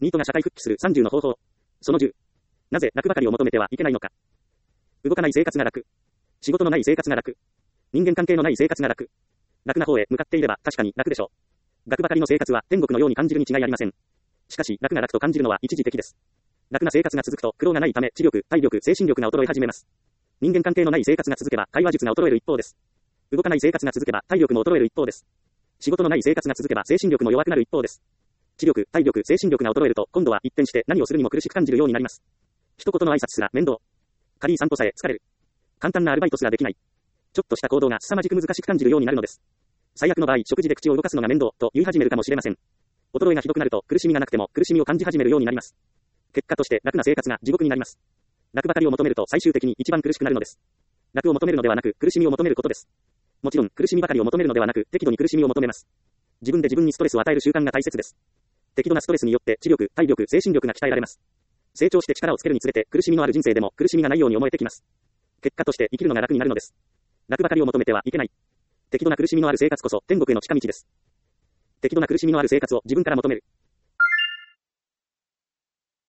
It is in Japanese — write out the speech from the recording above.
ニートが社会復帰する30の方法。その10。なぜ楽ばかりを求めてはいけないのか。動かない生活が楽。仕事のない生活が楽。人間関係のない生活が楽。楽な方へ向かっていれば確かに楽でしょう。楽ばかりの生活は天国のように感じるに違いありません。しかし楽が楽と感じるのは一時的です。楽な生活が続くと苦労がないため知力、体力、精神力が衰え始めます。人間関係のない生活が続けば会話術が衰える一方です。動かない生活が続けば体力も衰える一方です。仕事のない生活が続けば精神力も弱くなる一方です。知力、体力、精神力が衰えると今度は一転して何をするにも苦しく感じるようになります。一言の挨拶すら面倒。軽い散歩さえ疲れる。簡単なアルバイトすらできない。ちょっとした行動が凄まじく難しく感じるようになるのです。最悪の場合、食事で口を動かすのが面倒と言い始めるかもしれません。衰えがひどくなると苦しみがなくても苦しみを感じ始めるようになります。結果として楽な生活が地獄になります。楽ばかりを求めると最終的に一番苦しくなるのです。楽を求めるのではなく苦しみを求めることです。もちろん苦しみばかりを求めるのではなく適度に苦しみを求めます。自分で自分にストレスを与える習慣が大切です。適度なストレスによって知力、体力、精神力が鍛えられます。成長して力をつけるにつれて苦しみのある人生でも苦しみがないように思えてきます。結果として生きるのが楽になるのです。楽ばかりを求めてはいけない。適度な苦しみのある生活こそ天国への近道です。適度な苦しみのある生活を自分から求める。